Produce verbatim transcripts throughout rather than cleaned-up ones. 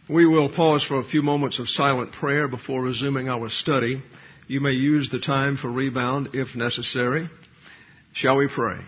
We will pause for a few moments of silent prayer before resuming our study. You may use the time for rebound if necessary. Shall we pray?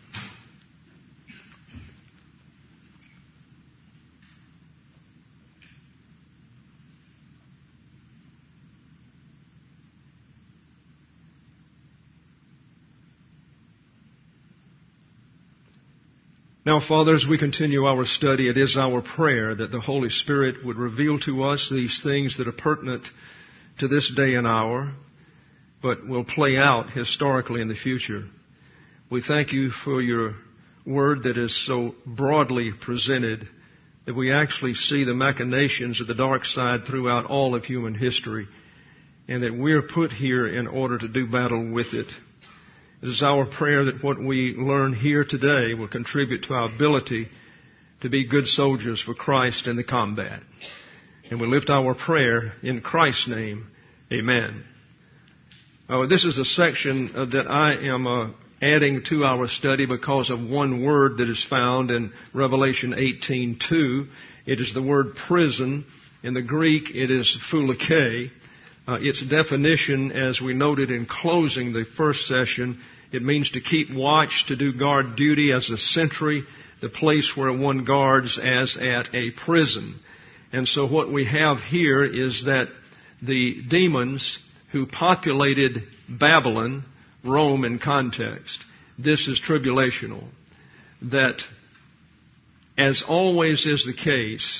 Now, Father, as we continue our study, it is our prayer that the Holy Spirit would reveal to us these things that are pertinent to this day and hour, but will play out historically in the future. We thank you for your word that is so broadly presented that we actually see the machinations of the dark side throughout all of human history, and that we're put here in order to do battle with it. It is our prayer that what we learn here today will contribute to our ability to be good soldiers for Christ in the combat. And we lift our prayer in Christ's name. Amen. Uh, this is a section uh, that I am uh, adding to our study because of one word that is found in Revelation eighteen two. It is the word prison. In the Greek, it is phulike. Uh, its definition, as we noted in closing the first session, it means to keep watch, to do guard duty as a sentry, the place where one guards as at a prison. And so what we have here is that the demons who populated Babylon, Rome in context, this is tribulational, that as always is the case,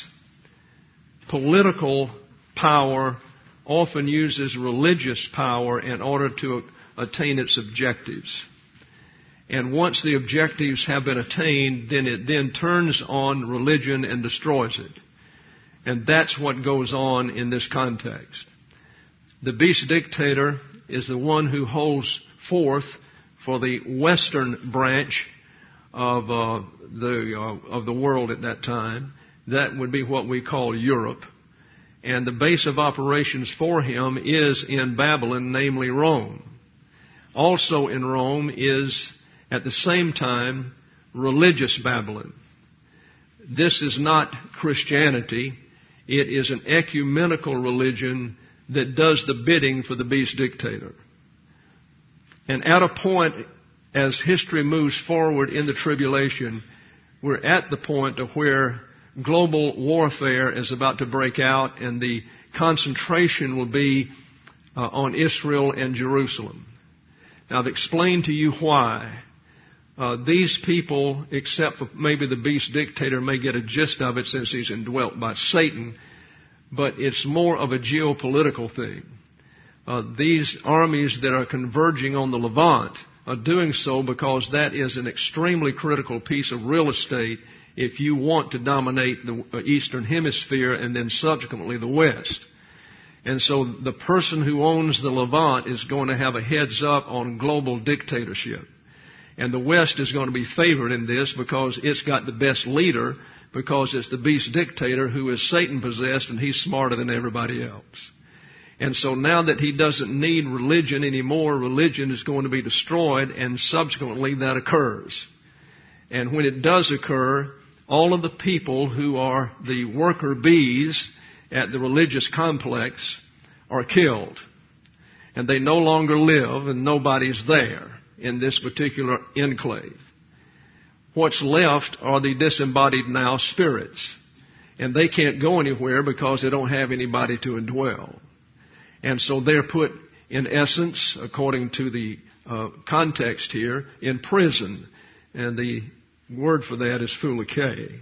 political power often uses religious power in order to attain its objectives. And once the objectives have been attained, then it then turns on religion and destroys it. And that's what goes on in this context. The beast dictator is the one who holds forth for the western branch of uh, the uh, of the world at that time. That would be what we call Europe. And the base of operations for him is in Babylon, namely Rome. Also in Rome is, at the same time, religious Babylon. This is not Christianity. It is an ecumenical religion that does the bidding for the beast dictator. And at a point, as history moves forward in the tribulation, we're at the point of where global warfare is about to break out, and the concentration will be uh, on Israel and Jerusalem. Now, I've explained to you why. Uh, these people, except for maybe the beast dictator, may get a gist of it since he's indwelt by Satan, but it's more of a geopolitical thing. Uh, these armies that are converging on the Levant are doing so because that is an extremely critical piece of real estate if you want to dominate the Eastern Hemisphere and then subsequently the West. And so the person who owns the Levant is going to have a heads up on global dictatorship. And the West is going to be favored in this because it's got the best leader, because it's the beast dictator who is Satan possessed and he's smarter than everybody else. And so now that he doesn't need religion anymore, religion is going to be destroyed, and subsequently that occurs. And when it does occur, all of the people who are the worker bees at the religious complex are killed. And they no longer live, and nobody's there in this particular enclave. What's left are the disembodied now spirits. And they can't go anywhere because they don't have anybody to indwell. And so they're put, in essence, according to the uh, context here, in prison. And the word for that is phulike.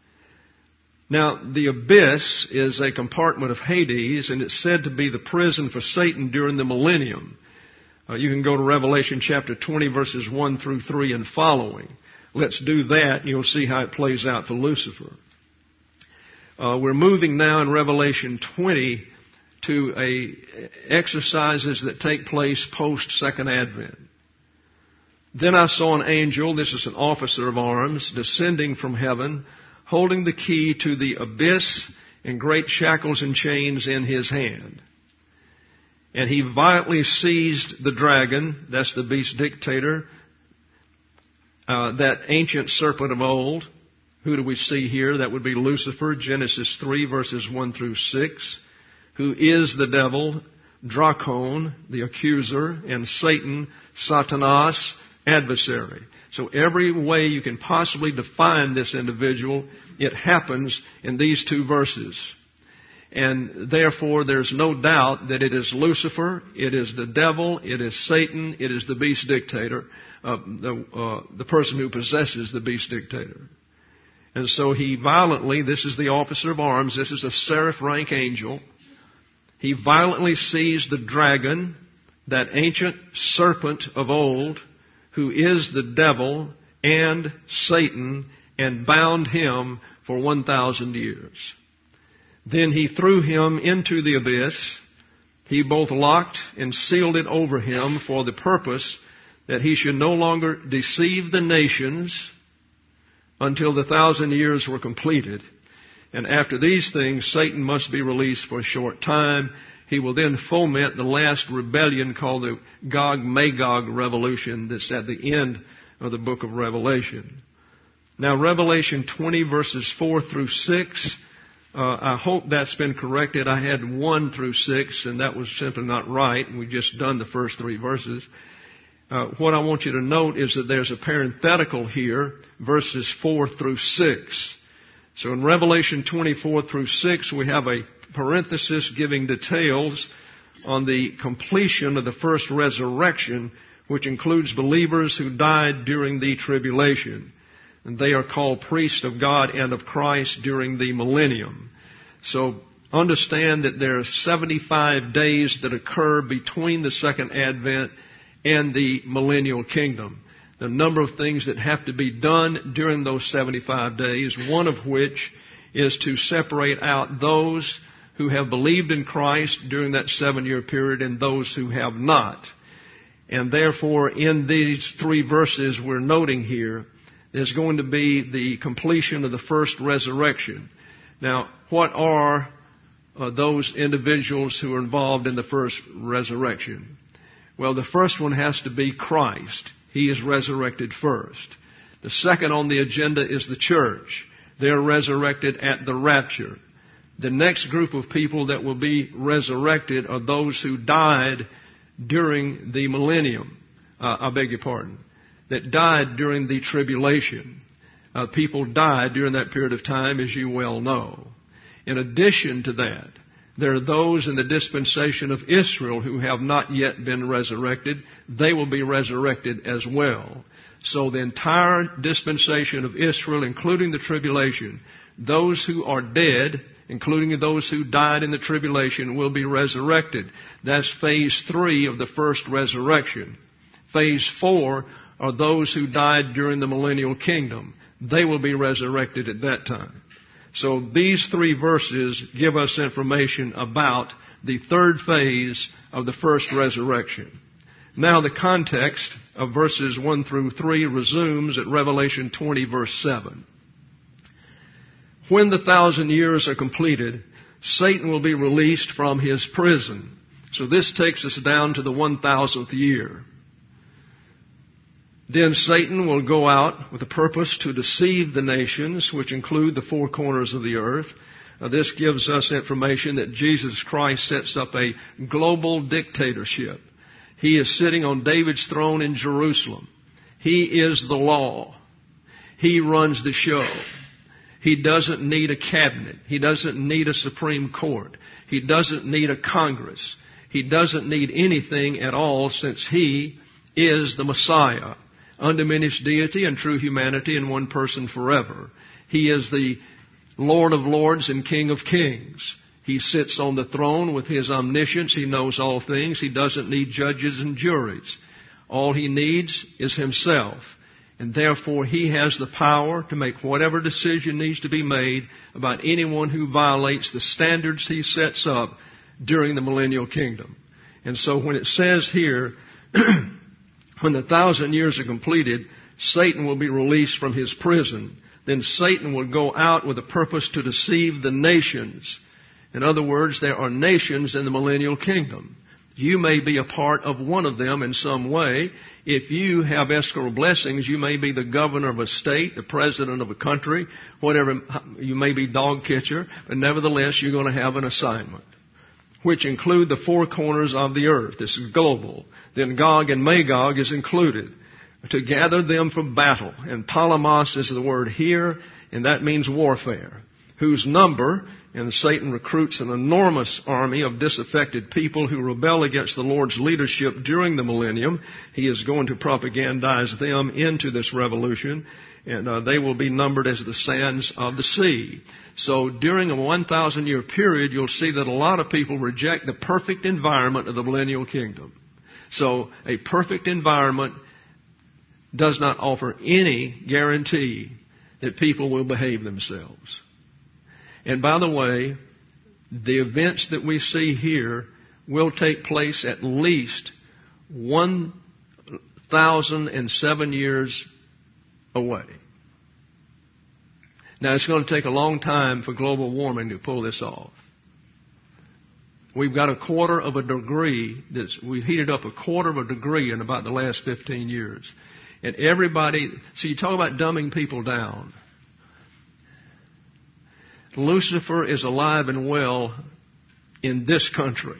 Now, the abyss is a compartment of Hades, and it's said to be the prison for Satan during the millennium. Uh, you can go to Revelation chapter twenty, verses one through three and following. Let's do that, and you'll see how it plays out for Lucifer. Uh, we're moving now in Revelation twenty to a exercises that take place post-Second Advent. Then I saw an angel, this is an officer of arms, descending from heaven, holding the key to the abyss and great shackles and chains in his hand. And he violently seized the dragon, that's the beast dictator, uh, that ancient serpent of old, Who do we see here? That would be Lucifer, Genesis three, verses one through six, who is the devil, Drakon, the accuser, and Satan, Satanas, adversary. So every way you can possibly define this individual, it happens in these two verses. And therefore, there's no doubt that it is Lucifer, it is the devil, it is Satan, it is the beast dictator, uh, the, uh, the person who possesses the beast dictator. And so he violently, this is the officer of arms, this is a seraph rank angel, he violently seized the dragon, that ancient serpent of old, who is the devil and Satan, and bound him for one thousand years. Then he threw him into the abyss. He both locked and sealed it over him for the purpose that he should no longer deceive the nations until the thousand years were completed. And after these things, Satan must be released for a short time. He will then foment the last rebellion called the Gog-Magog revolution that's at the end of the book of Revelation. Now, Revelation twenty, verses four through six, uh, I hope that's been corrected. I had one through six, and that was simply not right. We've just done the first three verses. Uh, what I want you to note is that there's a parenthetical here, verses four through six. So in Revelation twenty-four through six, we have a parenthesis giving details on the completion of the first resurrection, which includes believers who died during the tribulation. And they are called priests of God and of Christ during the millennium. So understand that there are seventy-five days that occur between the second advent and the millennial kingdom. The number of things that have to be done during those seventy-five days, one of which is to separate out those who have believed in Christ during that seven-year period and those who have not. And therefore, in these three verses we're noting here, there's going to be the completion of the first resurrection. Now, what are uh, those individuals who are involved in the first resurrection? Well, the first one has to be Christ. He is resurrected first. The second on the agenda is the church. They're resurrected at the rapture. The next group of people that will be resurrected are those who died during the millennium. Uh, I beg your pardon. That died during the tribulation. Uh, people died during that period of time, as you well know. In addition to that, there are those in the dispensation of Israel who have not yet been resurrected. They will be resurrected as well. So the entire dispensation of Israel, including the tribulation, those who are dead, including those who died in the tribulation, will be resurrected. That's phase three of the first resurrection. Phase four are those who died during the millennial kingdom. They will be resurrected at that time. So these three verses give us information about the third phase of the first resurrection. Now the context of verses one through three resumes at Revelation twenty, verse seven. When the thousand years are completed, Satan will be released from his prison. So this takes us down to the one thousandth year. Then Satan will go out with a purpose to deceive the nations, which include the four corners of the earth. Uh, this gives us information that Jesus Christ sets up a global dictatorship. He is sitting on David's throne in Jerusalem. He is the law. He runs the show. He doesn't need a cabinet. He doesn't need a Supreme Court. He doesn't need a Congress. He doesn't need anything at all, since He is the Messiah, undiminished deity and true humanity in one person forever. He is the Lord of lords and King of kings. He sits on the throne with His omniscience. He knows all things. He doesn't need judges and juries. All He needs is Himself. And therefore He has the power to make whatever decision needs to be made about anyone who violates the standards He sets up during the millennial kingdom. And so when it says here, when the thousand years are completed, Satan will be released from his prison. Then Satan will go out with a purpose to deceive the nations. In other words, there are nations in the millennial kingdom. You may be a part of one of them in some way. If you have escrow blessings, you may be the governor of a state, the president of a country, whatever. You may be dog catcher, but nevertheless, you're going to have an assignment, which include the four corners of the earth. This is global. Then Gog and Magog is included, to gather them for battle. And Polemos is the word here, and that means warfare, whose number, and Satan recruits an enormous army of disaffected people who rebel against the Lord's leadership during the millennium. He is going to propagandize them into this revolution, and uh, they will be numbered as the sands of the sea. So during a one thousand year period, you'll see that a lot of people reject the perfect environment of the millennial kingdom. So a perfect environment does not offer any guarantee that people will behave themselves. And by the way, the events that we see here will take place at least one thousand seven years away. Now, it's going to take a long time for global warming to pull this off. We've got a quarter of a degree, that's, we've heated up a quarter of a degree in about the last fifteen years. And everybody, so you talk about dumbing people down. Lucifer is alive and well in this country.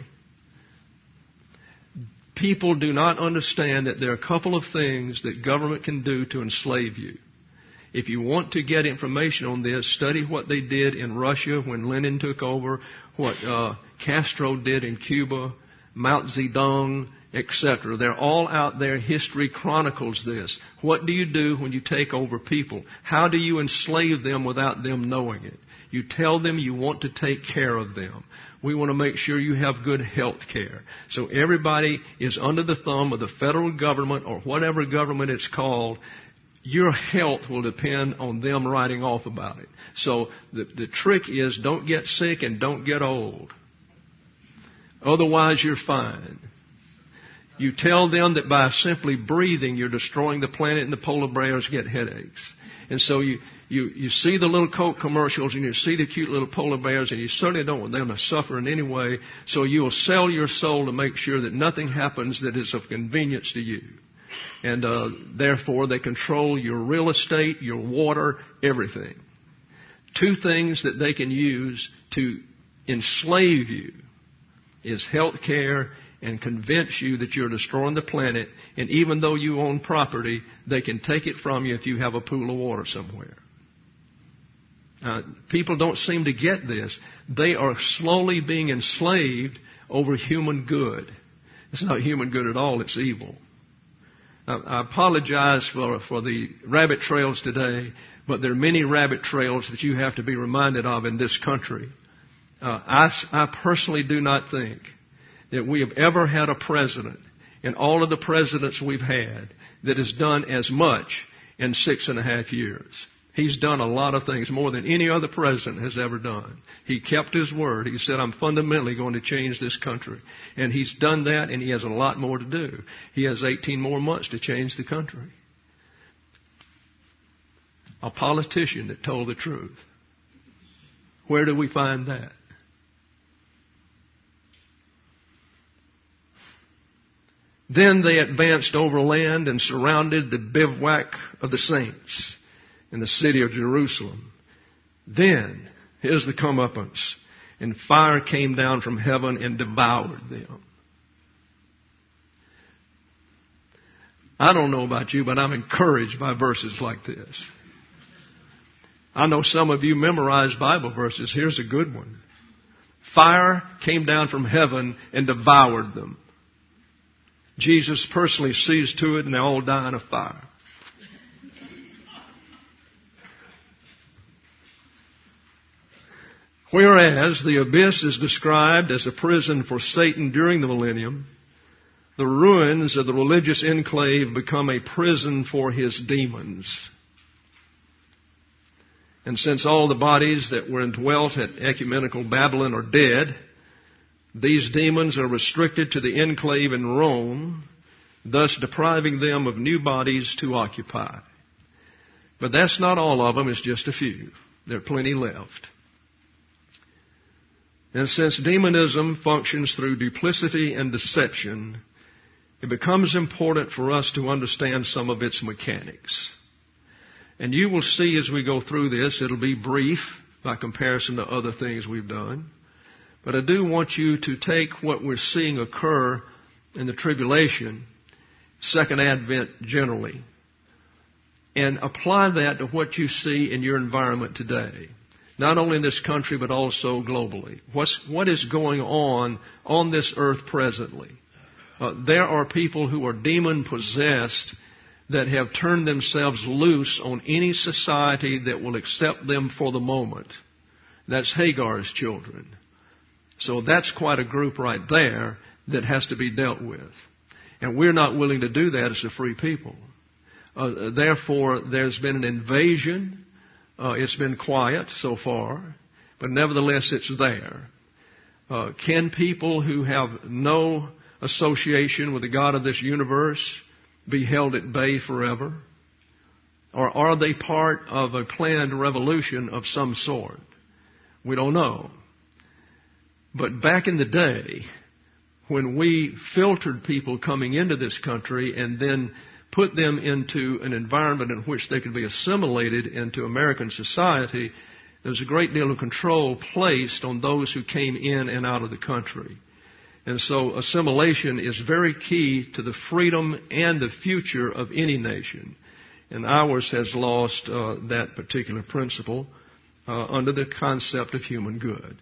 People do not understand that there are a couple of things that government can do to enslave you. If you want to get information on this, study what they did in Russia when Lenin took over, what uh, Castro did in Cuba, Mao Zedong, et cetera. They're all out there. History chronicles this. What do you do when you take over people? How do you enslave them without them knowing it? You tell them you want to take care of them. We want to make sure you have good health care. So everybody is under the thumb of the federal government or whatever government it's called. Your health will depend on them writing off about it. So the, the trick is don't get sick and don't get old. Otherwise, you're fine. You tell them that by simply breathing, you're destroying the planet, and the polar bears get headaches. And so you, you, you see the little Coke commercials and you see the cute little polar bears, and you certainly don't want them to suffer in any way. So you will sell your soul to make sure that nothing happens that is of convenience to you. And uh, therefore, they control your real estate, your water, everything. Two things that they can use to enslave you is health care and convince you that you're destroying the planet. And even though you own property, they can take it from you if you have a pool of water somewhere. Uh, people don't seem to get this. They are slowly being enslaved over human good. It's not human good at all. It's evil. Uh, I apologize for, for the rabbit trails today, but there are many rabbit trails that you have to be reminded of in this country. Uh, I, I personally do not think that we have ever had a president in all of the presidents we've had that has done as much in six and a half years. He's done a lot of things, more than any other president has ever done. He kept his word. He said, I'm fundamentally going to change this country. And he's done that, and he has a lot more to do. He has eighteen more months to change the country. A politician that told the truth. Where do we find that? Then they advanced overland and surrounded the bivouac of the saints in the city of Jerusalem. Then, here's the comeuppance, and fire came down from heaven and devoured them. I don't know about you, but I'm encouraged by verses like this. I know some of you memorize Bible verses. Here's a good one. Fire came down from heaven and devoured them. Jesus personally sees to it, and they all die in a fire. Whereas the abyss is described as a prison for Satan during the millennium, the ruins of the religious enclave become a prison for his demons. And since all the bodies that were indwelt at ecumenical Babylon are dead, these demons are restricted to the enclave in Rome, thus depriving them of new bodies to occupy. But that's not all of them, it's just a few. There are plenty left. And since demonism functions through duplicity and deception, it becomes important for us to understand some of its mechanics. And you will see as we go through this, it'll be brief by comparison to other things we've done. But I do want you to take what we're seeing occur in the tribulation, Second Advent generally, and apply that to what you see in your environment today. Not only in this country, but also globally. What's, what is going on on this earth presently? Uh, there are people who are demon-possessed that have turned themselves loose on any society that will accept them for the moment. That's Hagar's children. So that's quite a group right there that has to be dealt with. And we're not willing to do that as a free people. Uh, therefore, there's been an invasion. Uh, it's been quiet so far, but nevertheless it's there. Uh, can people who have no association with the God of this universe be held at bay forever? Or are they part of a planned revolution of some sort? We don't know. But back in the day, when we filtered people coming into this country and then put them into an environment in which they could be assimilated into American society, there was a great deal of control placed on those who came in and out of the country. And so assimilation is very key to the freedom and the future of any nation. And ours has lost uh, that particular principle uh, under the concept of human good.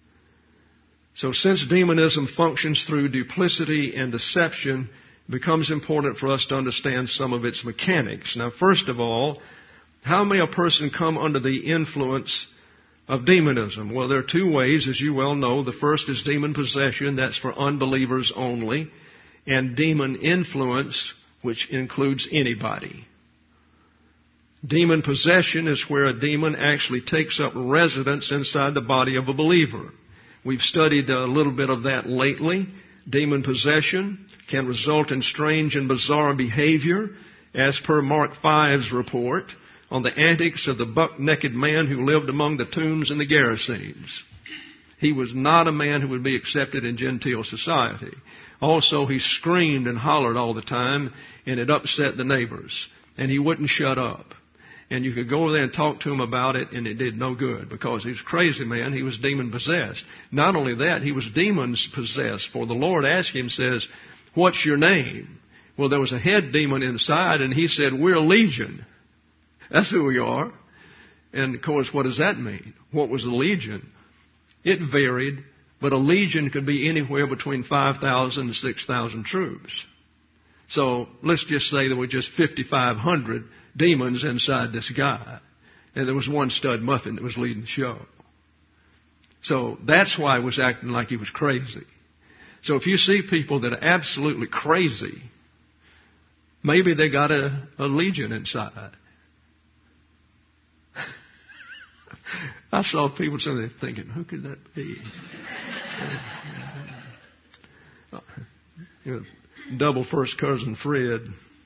So since demonism functions through duplicity and deception, it becomes important for us to understand some of its mechanics. Now, first of all, how may a person come under the influence of demonism? Well, there are two ways, as you well know. The first is demon possession. That's for unbelievers only. And demon influence, which includes anybody. Demon possession is where a demon actually takes up residence inside the body of a believer. We've studied a little bit of that lately. Demon possession can result in strange and bizarre behavior, as per Mark five's report on the antics of the buck-naked man who lived among the tombs in the Gerasenes. He was not a man who would be accepted in genteel society. Also, he screamed and hollered all the time, and it upset the neighbors. And he wouldn't shut up. And you could go over there and talk to him about it, and it did no good, because he was a crazy man. He was demon-possessed. Not only that, he was demons-possessed. For the Lord asked him, says, "What's your name?" Well, there was a head demon inside, and he said, "We're legion." That's who we are. And, of course, what does that mean? What was a legion? It varied, but a legion could be anywhere between five thousand and six thousand troops. So let's just say there were just fifty-five hundred demons inside this guy. And there was one stud muffin that was leading the show. So that's why he was acting like he was crazy. So if you see people that are absolutely crazy, maybe they got a, a legion inside. I saw people sitting there thinking, who could that be? You know, double first cousin Fred.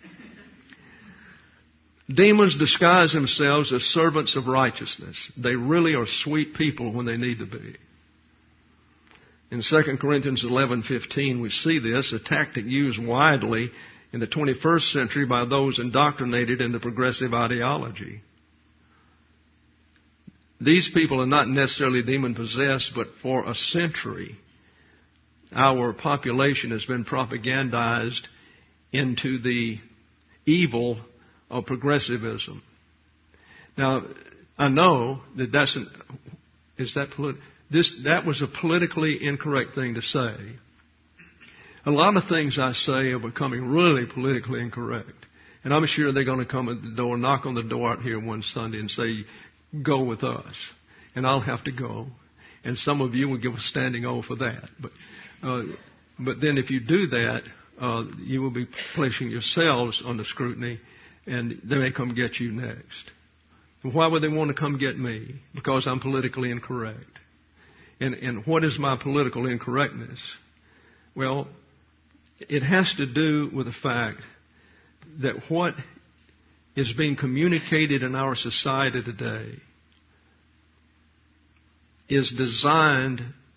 Demons disguise themselves as servants of righteousness. They really are sweet people when they need to be. In Second Corinthians eleven fifteen, we see this, a tactic used widely in the twenty-first century by those indoctrinated into progressive ideology. These people are not necessarily demon-possessed, but for a century, our population has been propagandized into the evil of progressivism. Now, I know that that's an, is that polit- this that was a politically incorrect thing to say. A lot of things I say are becoming really politically incorrect, and I'm sure they're going to come at the door, knock on the door out here one Sunday, and say, "Go with us," and I'll have to go, and some of you will give a standing O for that. But uh, but then if you do that, uh, you will be placing yourselves under scrutiny. And they may come get you next. Why would they want to come get me? Because I'm politically incorrect. And, and what is my political incorrectness? Well, it has to do with the fact that what is being communicated in our society today is designed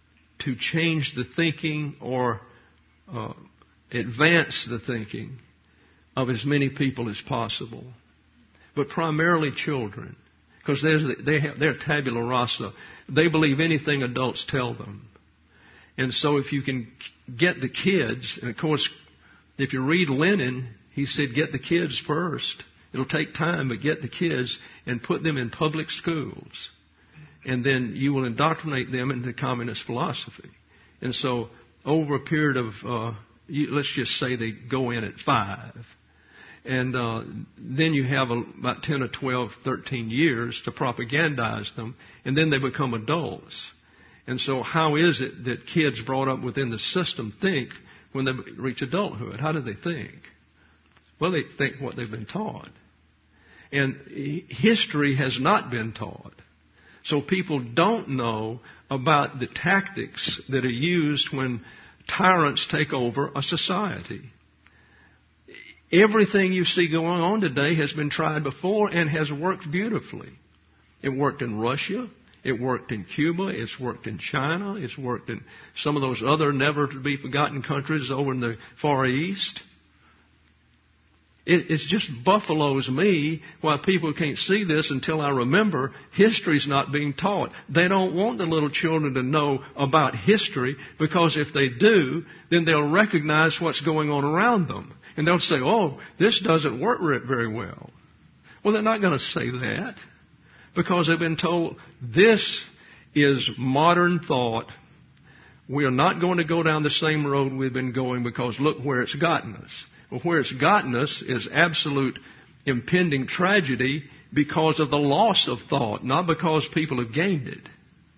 to change the thinking or uh, advance the thinking of as many people as possible, but primarily children, because they have they're tabula rasa. They believe anything adults tell them. And so if you can get the kids, and of course, if you read Lenin, he said get the kids first. It'll take time, but get the kids and put them in public schools. And then you will indoctrinate them into communist philosophy. And so over a period of, uh, you, let's just say they go in at five. And uh, then you have a, about ten or twelve, thirteen years to propagandize them. And then they become adults. And so how is it that kids brought up within the system think when they reach adulthood? How do they think? Well, they think what they've been taught. And history has not been taught. So people don't know about the tactics that are used when tyrants take over a society. Everything you see going on today has been tried before and has worked beautifully. It worked in Russia. It worked in Cuba. It's worked in China. It's worked in some of those other never-to-be-forgotten countries over in the Far East. It, it's just buffaloes me why people can't see this until I remember history's not being taught. They don't want the little children to know about history, because if they do, then they'll recognize what's going on around them. And they'll say, oh, this doesn't work very well. Well, they're not going to say that, because they've been told this is modern thought. We are not going to go down the same road we've been going, because look where it's gotten us. Well, where it's gotten us is absolute impending tragedy because of the loss of thought, not because people have gained it.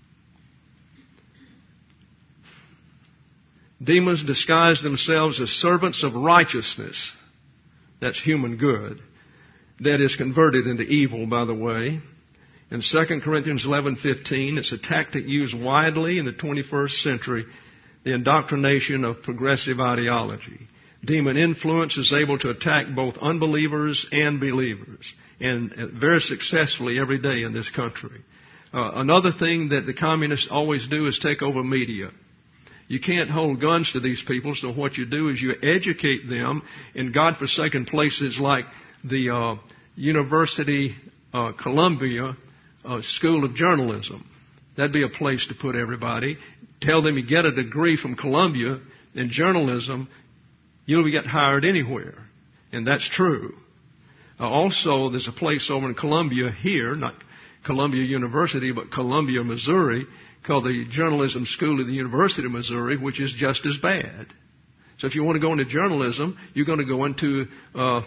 Demons disguise themselves as servants of righteousness. That's human good. That is converted into evil, by the way. In Second Corinthians eleven fifteen, it's a tactic used widely in the twenty-first century, the indoctrination of progressive ideology. Demon influence is able to attack both unbelievers and believers, and very successfully every day in this country. Uh, another thing that the communists always do is take over media. You can't hold guns to these people, so what you do is you educate them in godforsaken places like the uh, University uh, Columbia uh, School of Journalism. That'd be a place to put everybody. Tell them you get a degree from Columbia in journalism, you'll get hired anywhere. And that's true. Uh, also, there's a place over in Columbia here, not Columbia University, but Columbia, Missouri, called the Journalism School of the University of Missouri, which is just as bad. So if you want to go into journalism, you're going to go into uh,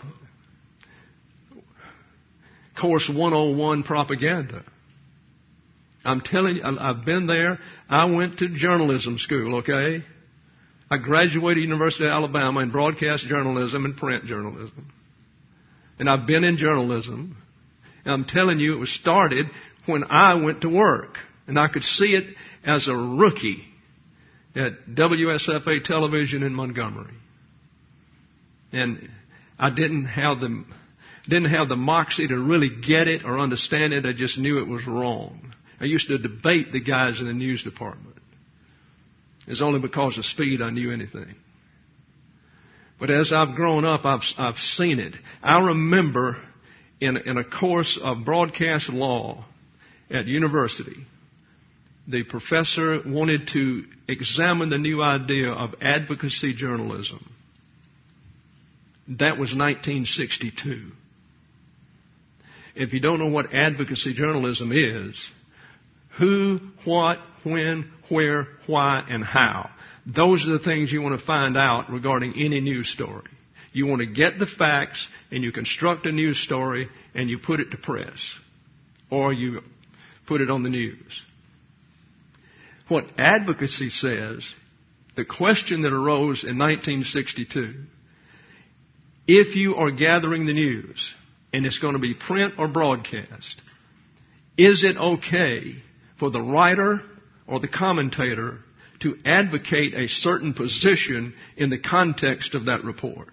Course one oh one propaganda. I'm telling you, I've been there. I went to journalism school, okay? I graduated University of Alabama in broadcast journalism and print journalism. And I've been in journalism. And I'm telling you, it was started when I went to work. And I could see it as a rookie at W S F A television in Montgomery. And I didn't have the, didn't have the moxie to really get it or understand it. I just knew it was wrong. I used to debate the guys in the news department. It's only because of speed I knew anything. But as I've grown up, I've, I've seen it. I remember in, in a course of broadcast law at university, the professor wanted to examine the new idea of advocacy journalism. That was nineteen sixty-two. If you don't know what advocacy journalism is, who, what, when, where, why, and how. Those are the things you want to find out regarding any news story. You want to get the facts, and you construct a news story, and you put it to press. Or you put it on the news. What advocacy says, the question that arose in nineteen sixty-two, if you are gathering the news, and it's going to be print or broadcast, is it okay for the writer or the commentator to advocate a certain position in the context of that report?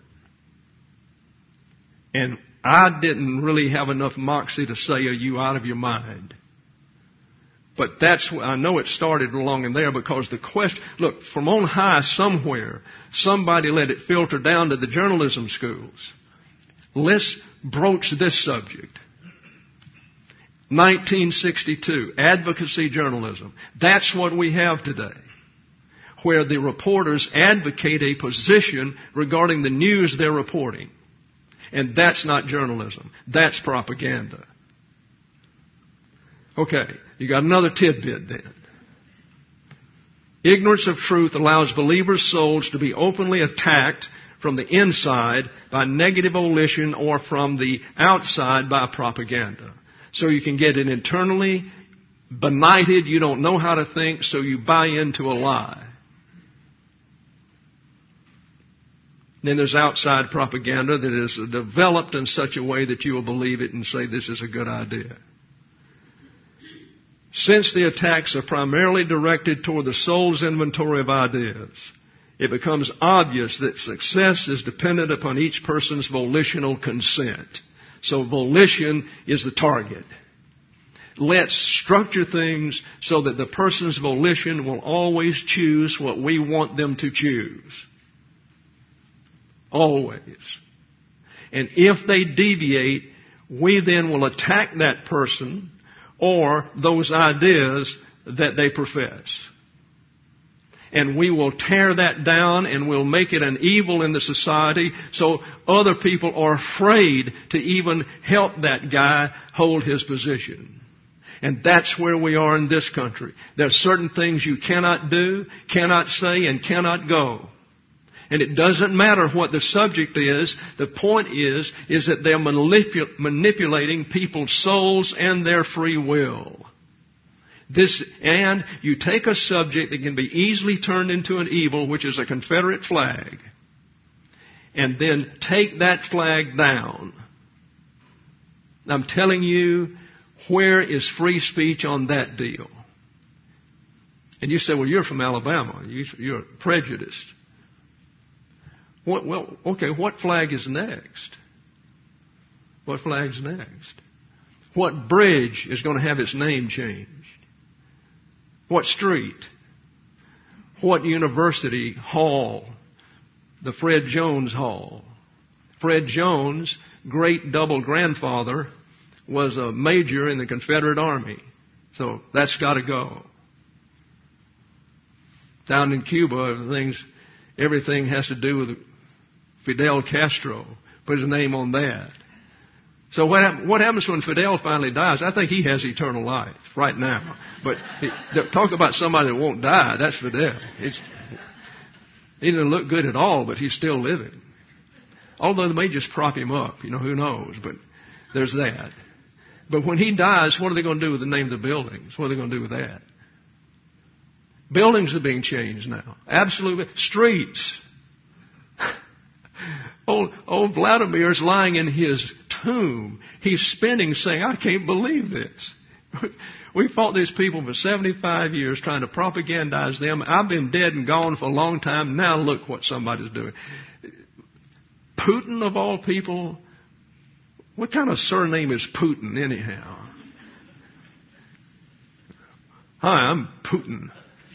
And I didn't really have enough moxie to say, are you out of your mind? But that's, I know it started along in there because the question, look, from on high somewhere, somebody let it filter down to the journalism schools. Let's broach this subject. nineteen sixty-two, advocacy journalism. That's what we have today, where the reporters advocate a position regarding the news they're reporting. And that's not journalism. That's propaganda. Okay, you got another tidbit then. Ignorance of truth allows believers' souls to be openly attacked from the inside by negative volition or from the outside by propaganda. So you can get it internally benighted, you don't know how to think, so you buy into a lie. Then there's outside propaganda that is developed in such a way that you will believe it and say this is a good idea. Since the attacks are primarily directed toward the soul's inventory of ideas, it becomes obvious that success is dependent upon each person's volitional consent. So volition is the target. Let's structure things so that the person's volition will always choose what we want them to choose. Always. And if they deviate, we then will attack that person or those ideas that they profess. And we will tear that down and we'll make it an evil in the society so other people are afraid to even help that guy hold his position. And that's where we are in this country. There are certain things you cannot do, cannot say, and cannot go. And it doesn't matter what the subject is. The point is, is that they're manipu- manipulating people's souls and their free will. This, and you take a subject that can be easily turned into an evil, which is a Confederate flag, and then take that flag down. I'm telling you, where is free speech on that deal? And you say, well, you're from Alabama. You, you're prejudiced. What, well, okay, what flag is next? What flag's next? What bridge is going to have its name changed? What street? What university hall? The Fred Jones Hall. Fred Jones' great double grandfather was a major in the Confederate Army. So that's got to go. Down in Cuba, things, everything has to do with Fidel Castro. Put his name on that. So what, hap- what happens when Fidel finally dies? I think he has eternal life right now. But he, talk about somebody that won't die. That's Fidel. It's, he doesn't look good at all, but he's still living. Although they may just prop him up. You know, who knows? But there's that. But when he dies, what are they going to do with the name of the buildings? What are they going to do with that? Buildings are being changed now. Absolutely. Streets. Old, old Vladimir's lying in his tomb. He's spinning saying, I can't believe this. We fought these people for seventy-five years trying to propagandize them. I've been dead and gone for a long time. Now look what somebody's doing. Putin of all people. What kind of surname is Putin anyhow? Hi, I'm Putin.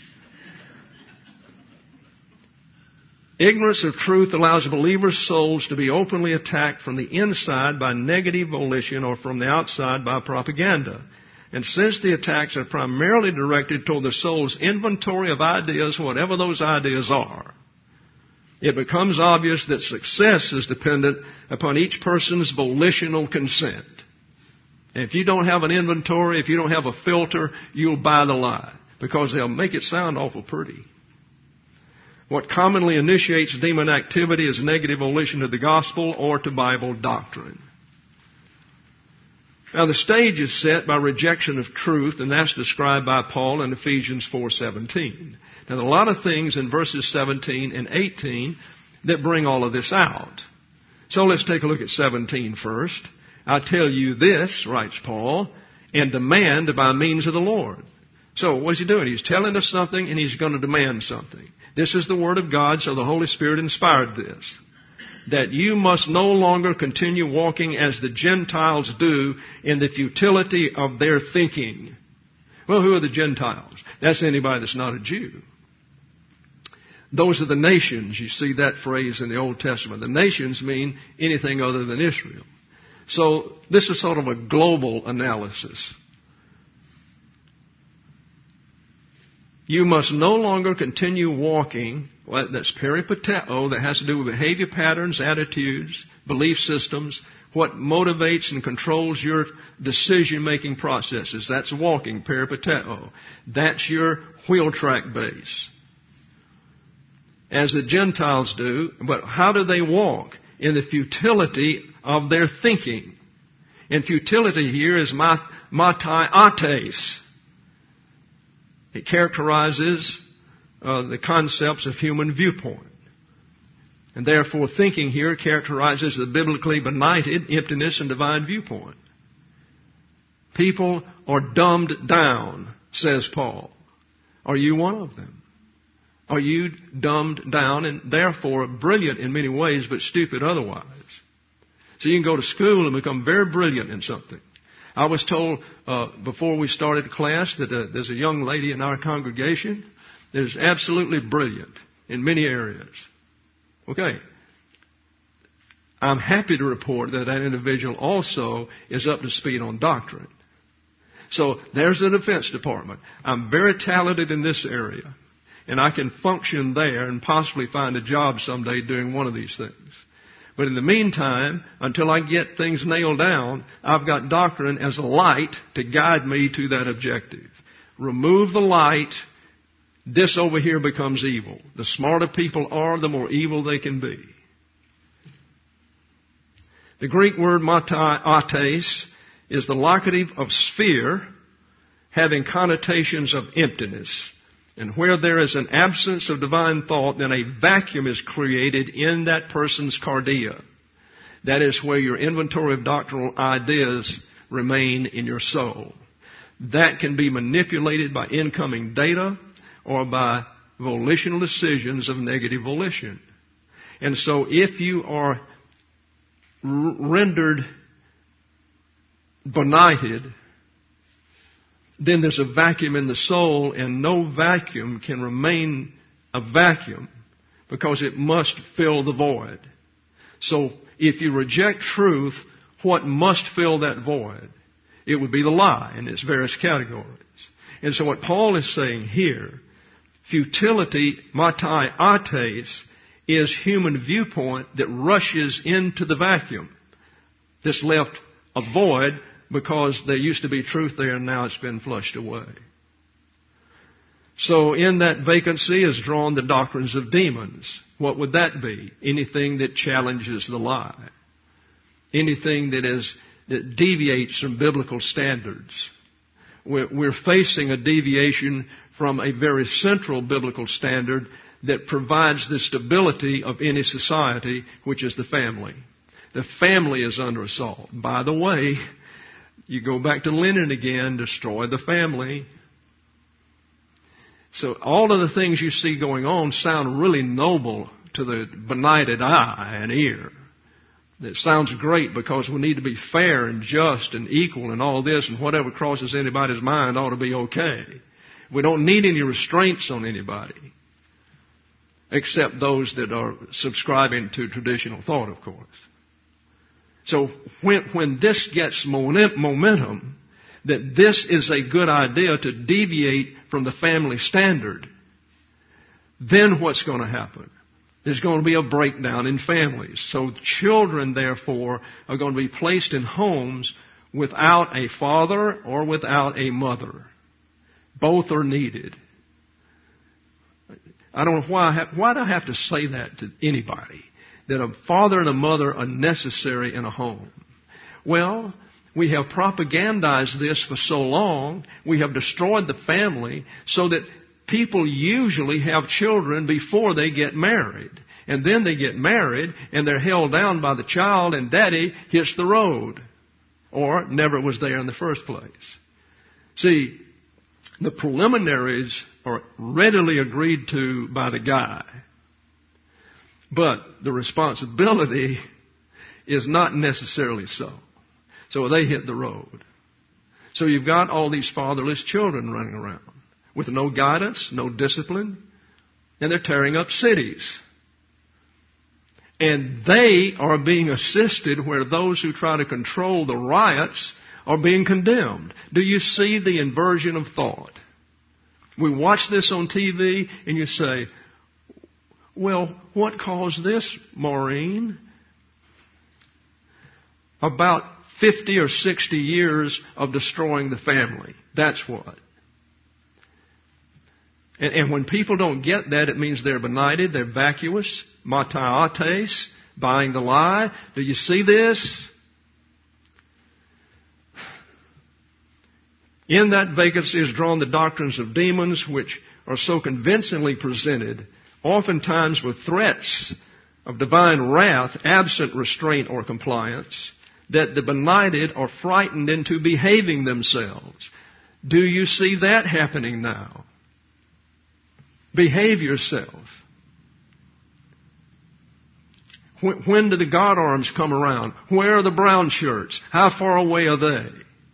Ignorance of truth allows believers' souls to be openly attacked from the inside by negative volition or from the outside by propaganda. And since the attacks are primarily directed toward the soul's inventory of ideas, whatever those ideas are, it becomes obvious that success is dependent upon each person's volitional consent. And if you don't have an inventory, if you don't have a filter, you'll buy the lie because they'll make it sound awful pretty. What commonly initiates demon activity is negative volition to the gospel or to Bible doctrine. Now the stage is set by rejection of truth, and that's described by Paul in Ephesians four seventeen. Now there are a lot of things in verses seventeen and eighteen that bring all of this out. So let's take a look at seventeen first. I tell you this, writes Paul, and demand by means of the Lord. So what's he doing? He's telling us something and he's going to demand something. This is the Word of God, so the Holy Spirit inspired this. That you must no longer continue walking as the Gentiles do in the futility of their thinking. Well, who are the Gentiles? That's anybody that's not a Jew. Those are the nations. You see that phrase in the Old Testament. The nations mean anything other than Israel. So this is sort of a global analysis. You must no longer continue walking, well, that's peripateo, that has to do with behavior patterns, attitudes, belief systems, what motivates and controls your decision-making processes. That's walking, peripateo. That's your wheel track base. As the Gentiles do, but how do they walk? In the futility of their thinking. And futility here is mataiates. It characterizes uh, the concepts of human viewpoint. And therefore thinking here characterizes the biblically benighted emptiness and divine viewpoint. People are dumbed down, says Paul. Are you one of them? Are you dumbed down and therefore brilliant in many ways but stupid otherwise? So you can go to school and become very brilliant in something. I was told uh, before we started class that uh, there's a young lady in our congregation that is absolutely brilliant in many areas. Okay. I'm happy to report that that individual also is up to speed on doctrine. So there's the Defense Department. I'm very talented in this area, and I can function there and possibly find a job someday doing one of these things. But in the meantime, until I get things nailed down, I've got doctrine as a light to guide me to that objective. Remove the light, this over here becomes evil. The smarter people are, the more evil they can be. The Greek word mataiates is the locative of sphere, having connotations of emptiness. And where there is an absence of divine thought, then a vacuum is created in that person's cardia. That is where your inventory of doctrinal ideas remain in your soul. That can be manipulated by incoming data or by volitional decisions of negative volition. And so if you are r- rendered benighted, then there's a vacuum in the soul, and no vacuum can remain a vacuum because it must fill the void. So if you reject truth, what must fill that void? It would be the lie in its various categories. And so what Paul is saying here, futility, mataiates, is human viewpoint that rushes into the vacuum that's left a void because there used to be truth there and now it's been flushed away. So in that vacancy is drawn the doctrines of demons. What would that be? Anything that challenges the lie. Anything that is that deviates from biblical standards. We're, we're facing a deviation from a very central biblical standard that provides the stability of any society, which is the family. The family is under assault. By the way, you go back to Lenin again, destroy the family. So all of the things you see going on sound really noble to the benighted eye and ear. It sounds great because we need to be fair and just and equal and all this, and whatever crosses anybody's mind ought to be okay. We don't need any restraints on anybody, except those that are subscribing to traditional thought, of course. So when, when this gets momentum, that this is a good idea to deviate from the family standard, then what's going to happen? There's going to be a breakdown in families. So children, therefore, are going to be placed in homes without a father or without a mother. Both are needed. I don't know why I have, why do I have to say that to anybody? That a father and a mother are necessary in a home. Well, we have propagandized this for so long. We have destroyed the family so that people usually have children before they get married. And then they get married and they're held down by the child and daddy hits the road. Or never was there in the first place. See, the preliminaries are readily agreed to by the guy. But the responsibility is not necessarily so. So they hit the road. So you've got all these fatherless children running around with no guidance, no discipline, and they're tearing up cities. And they are being assisted where those who try to control the riots are being condemned. Do you see the inversion of thought? We watch this on T V and you say, well, what caused this, Maureen? About fifty or sixty years of destroying the family. That's what. And, and when people don't get that, it means they're benighted, they're vacuous, mataiates, buying the lie. Do you see this? In that vacancy is drawn the doctrines of demons, which are so convincingly presented, oftentimes with threats of divine wrath, absent restraint or compliance, that the benighted are frightened into behaving themselves. Do you see that happening now? Behave yourself. When, when do the God arms come around? Where are the brown shirts? How far away are they?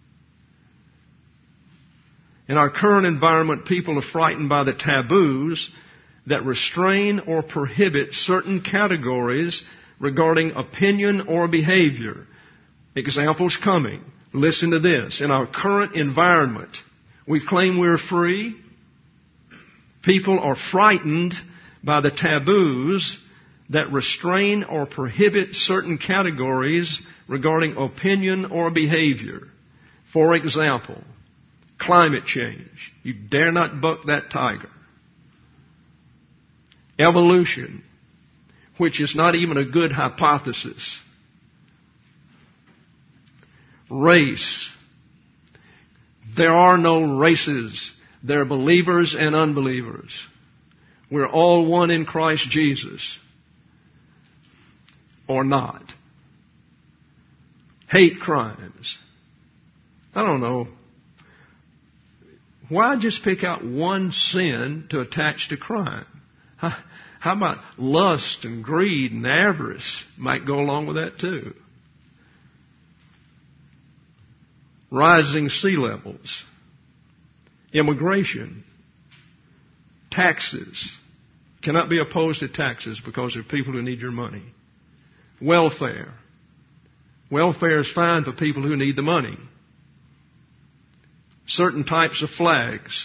In our current environment, people are frightened by the taboos that restrain or prohibit certain categories regarding opinion or behavior. Examples coming. Listen to this. In our current environment, we claim we're free. People are frightened by the taboos that restrain or prohibit certain categories regarding opinion or behavior. For example, climate change. You dare not buck that tiger. Evolution, which is not even a good hypothesis. Race. There are no races. There are believers and unbelievers. We're all one in Christ Jesus. Or not. Hate crimes. I don't know. Why just pick out one sin to attach to crime? How, how about lust and greed and avarice might go along with that too? Rising sea levels, immigration, taxes. Cannot be opposed to taxes because there are people who need your money. Welfare. Welfare is fine for people who need the money. Certain types of flags,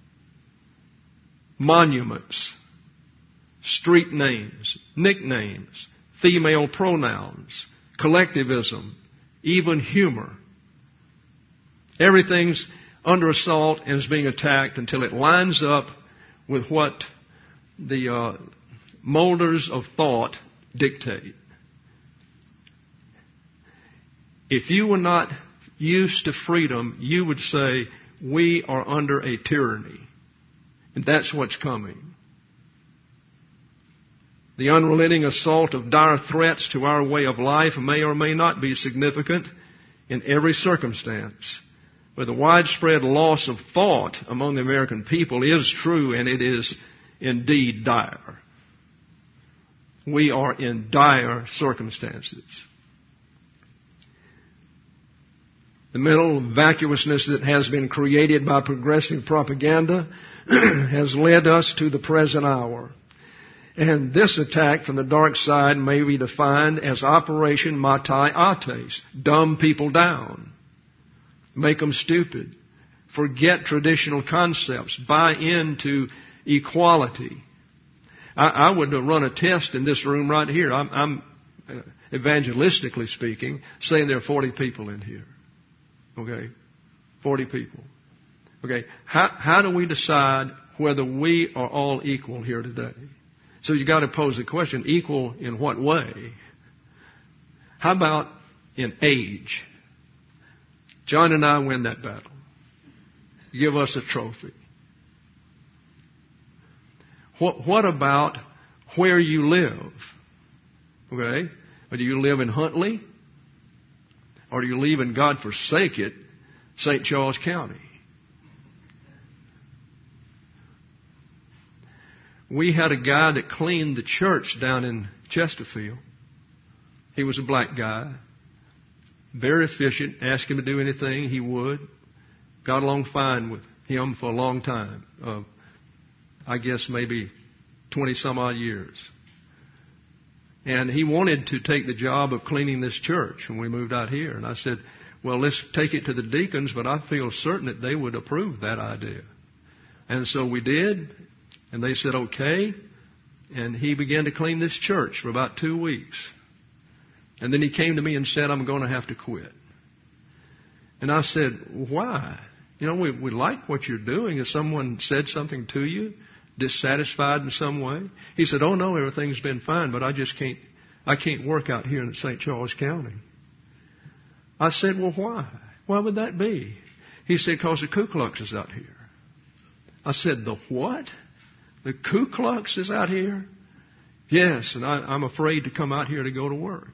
monuments, street names, nicknames, female pronouns, collectivism, even humor. Everything's under assault and is being attacked until it lines up with what the uh, molders of thought dictate. If you were not used to freedom, you would say, we are under a tyranny. And that's what's coming. The unrelenting assault of dire threats to our way of life may or may not be significant in every circumstance. But the widespread loss of thought among the American people is true, and it is indeed dire. We are in dire circumstances. The mental vacuousness that has been created by progressive propaganda has led us to the present hour. And this attack from the dark side may be defined as Operation Mataiates, dumb people down, make them stupid, forget traditional concepts, buy into equality. I, I would run a test in this room right here. I'm, I'm uh, evangelistically speaking, saying there are forty people in here. Okay, forty people. Okay, how how do we decide whether we are all equal here today? So you got to pose the question: equal in what way? How about in age? John and I win that battle. Give us a trophy. What what about where you live? Okay, or do you live in Huntley? Or do you live in, God forsake it, Saint Charles County? We had a guy that cleaned the church down in Chesterfield. He was a black guy. Very efficient. Ask him to do anything, he would. got along fine with him for a long time. Uh, I guess maybe twenty some odd years. And he wanted to take the job of cleaning this church when we moved out here. And I said, well, let's take it to the deacons, but I feel certain that they would approve that idea. And so we did, and they said, okay. And he began to clean this church for about two weeks. And then he came to me and said, I'm going to have to quit. And I said, why? You know, we, we like what you're doing. Has someone said something to you, dissatisfied in some way? He said, oh, no, everything's been fine, but I just can't, I can't work out here in Saint Charles County. I said, well, why? Why would that be? He said, because the Ku Klux is out here. I said, the what? The Ku Klux is out here? Yes, and I, I'm afraid to come out here to go to work.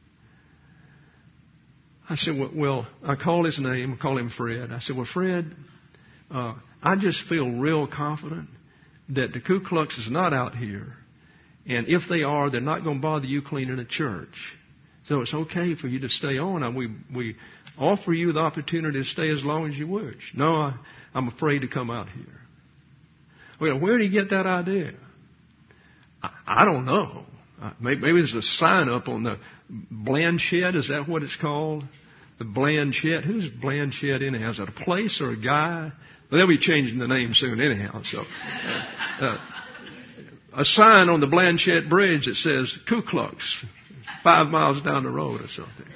I said, well, well I called his name, I called him Fred. I said, well, Fred, uh, I just feel real confident that the Ku Klux is not out here. And if they are, they're not going to bother you cleaning a church. So it's okay for you to stay on. And we, we offer you the opportunity to stay as long as you wish. No, I, I'm afraid to come out here. Well, where did he get that idea? I, I don't know. Uh, maybe, maybe there's a sign up on the Blanchette. Is that what it's called? The Blanchette. Who's Blanchette anyhow? Is that a place or a guy? Well, they'll be changing the name soon anyhow. So, uh, uh, a sign on the Blanchette Bridge that says Ku Klux, five miles down the road or something.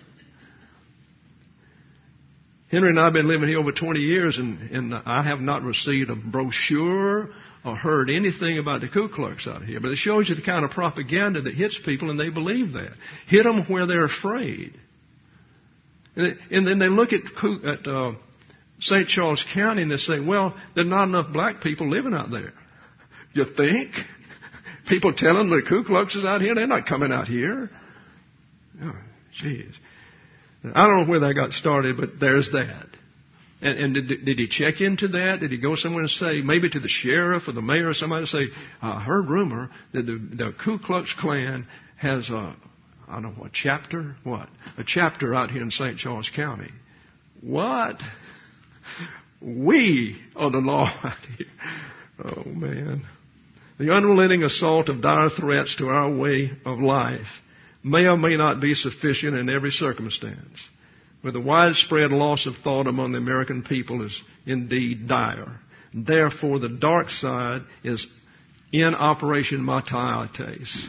Henry and I have been living here over twenty years, and, and I have not received a brochure or heard anything about the Ku Klux out here. But it shows you the kind of propaganda that hits people, and they believe that. Hit them where they're afraid. And, it, and then they look at, at uh, Saint Charles County and they say, well, there's not enough black people living out there. You think? People telling them the Ku Klux is out here, they're not coming out here. Oh, jeez. I don't know where that got started, but there's that. And, and did, did he check into that? Did he go somewhere and say, maybe to the sheriff or the mayor or somebody, say, I heard rumor that the, the Ku Klux Klan has a, I don't know what, chapter? What? A chapter out here in Saint Charles County. What? We are the law out here. Oh, man. The unrelenting assault of dire threats to our way of life may or may not be sufficient in every circumstance, but the widespread loss of thought among the American people is indeed dire. Therefore, the dark side is in operation mutatis.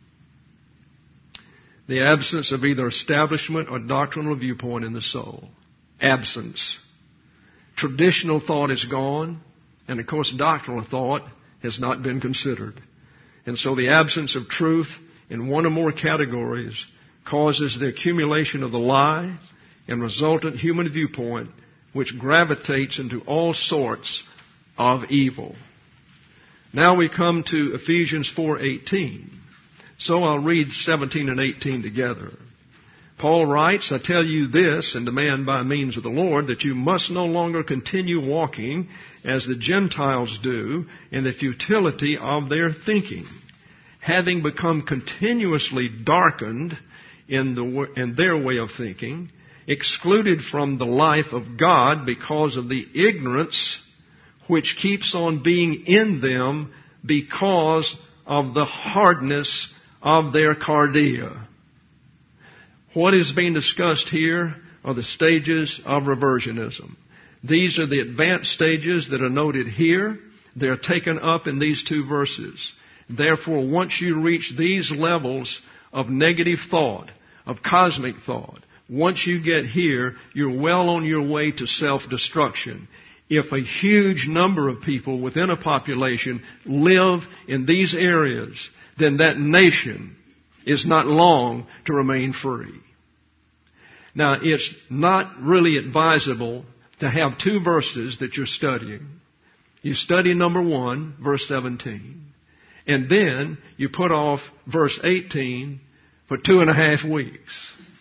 The absence of either establishment or doctrinal viewpoint in the soul. Absence. Traditional thought is gone, and of course doctrinal thought has not been considered. And so the absence of truth in one or more categories causes the accumulation of the lie and resultant human viewpoint, which gravitates into all sorts of evil. Now we come to Ephesians four eighteen. So I'll read seventeen and eighteen together. Paul writes, I tell you this and demand by means of the Lord that you must no longer continue walking as the Gentiles do in the futility of their thinking, having become continuously darkened in, the, in their way of thinking, excluded from the life of God because of the ignorance which keeps on being in them because of the hardness of their cardia. What is being discussed here are the stages of reversionism. These are the advanced stages that are noted here. They are taken up in these two verses. Therefore, once you reach these levels of negative thought, of cosmic thought, once you get here, you're well on your way to self-destruction. If a huge number of people within a population live in these areas, then that nation is not long to remain free. Now, it's not really advisable to have two verses that you're studying. You study number one, verse seventeen. And then you put off verse eighteen for two and a half weeks.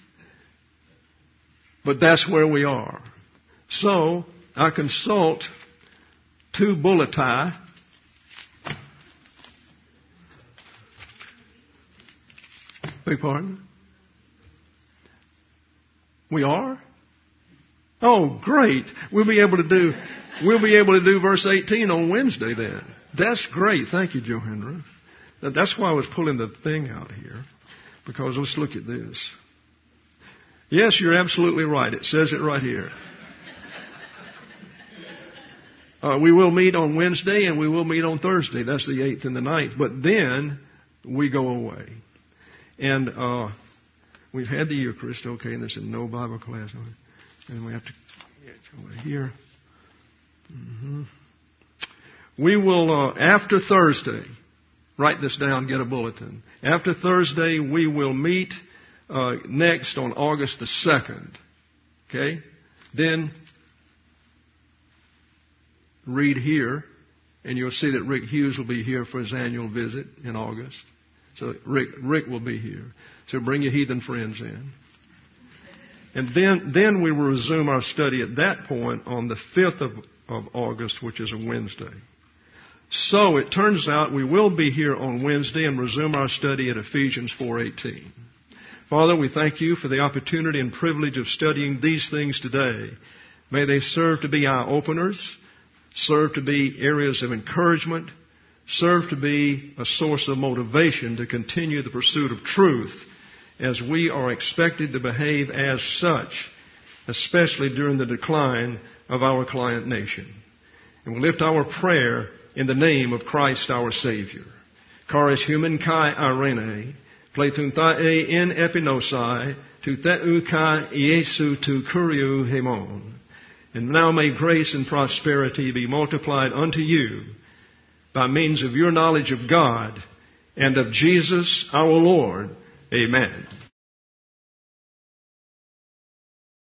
But that's where we are. So, I consult two bulleti. Beg pardon? We are? Oh, great. We'll be able to do, we'll be able to do verse eighteen on Wednesday then. That's great. Thank you, Johendra. That's why I was pulling the thing out here. Because let's look at this. Yes, you're absolutely right. It says it right here. Uh, we will meet on Wednesday and we will meet on Thursday. That's the eighth and the ninth. But then we go away. And uh, we've had the Eucharist, okay, and there's no Bible class. And we have to get over here. Mm-hmm. We will, uh, after Thursday, write this down, get a bulletin. After Thursday, we will meet uh, next on August the second. Okay? Then read here, and you'll see that Rick Hughes will be here for his annual visit in August. So Rick, Rick will be here. So bring your heathen friends in. And then, then we will resume our study at that point on the fifth of, of August, which is a Wednesday. So it turns out we will be here on Wednesday and resume our study at Ephesians four eighteen. Father, we thank you for the opportunity and privilege of studying these things today. May they serve to be eye-openers, serve to be areas of encouragement, serve to be a source of motivation to continue the pursuit of truth as we are expected to behave as such, especially during the decline of our client nation. And we lift our prayer in the name of Christ our Savior. Charis human kai irene, plethun thae in epinosai, tu theu kai Iesu tu kuriu hemon. And now may grace and prosperity be multiplied unto you by means of your knowledge of God and of Jesus our Lord. Amen.